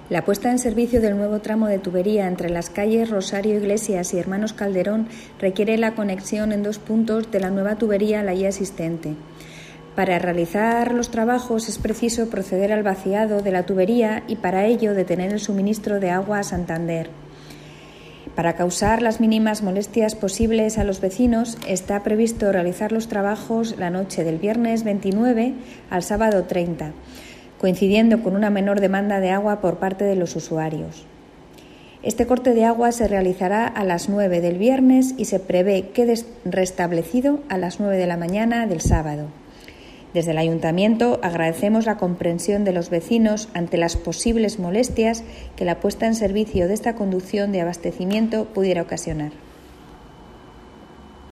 La puesta en servicio del nuevo tramo de tubería entre las calles Rosario Iglesias y Hermanos Calderón requiere la conexión en 2 puntos de la nueva tubería a la ya existente. Para realizar los trabajos es preciso proceder al vaciado de la tubería y para ello detener el suministro de agua a Santander. Para causar las mínimas molestias posibles a los vecinos, está previsto realizar los trabajos la noche del viernes 29 al sábado 30, coincidiendo con una menor demanda de agua por parte de los usuarios. Este corte de agua se realizará a las 9 del viernes y se prevé quede restablecido a las 9 de la mañana del sábado. Desde el Ayuntamiento agradecemos la comprensión de los vecinos ante las posibles molestias que la puesta en servicio de esta conducción de abastecimiento pudiera ocasionar.